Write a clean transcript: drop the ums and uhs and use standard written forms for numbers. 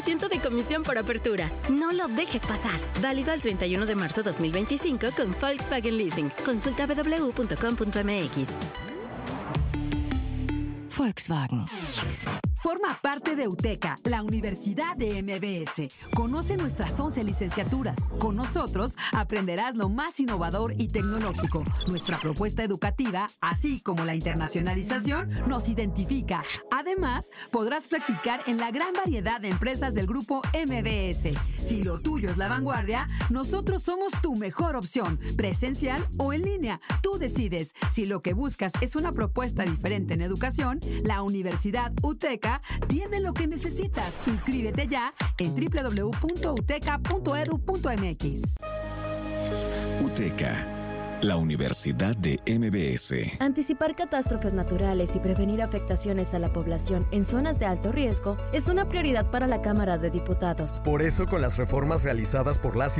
Ciento de comisión por apertura. No lo dejes pasar. Válido al 31 de marzo 2025 con Volkswagen Leasing. Consulta www.com.mx. Volkswagen. Forma parte de UTECA, la Universidad de MBS. Conoce nuestras 11 licenciaturas. Con nosotros aprenderás lo más innovador y tecnológico. Nuestra propuesta educativa, así como la internacionalización, nos identifica. Además, podrás practicar en la gran variedad de empresas del grupo MBS. Si lo tuyo es la vanguardia, nosotros somos tu mejor opción, presencial o en línea. Tú decides. Si lo que buscas es una propuesta diferente en educación, la Universidad UTECA tiene lo que necesitas. Inscríbete ya en www.uteca.edu.mx. UTECA, la Universidad de MBS. Anticipar catástrofes naturales y prevenir afectaciones a la población en zonas de alto riesgo es una prioridad para la Cámara de Diputados. Por eso, con las reformas realizadas por las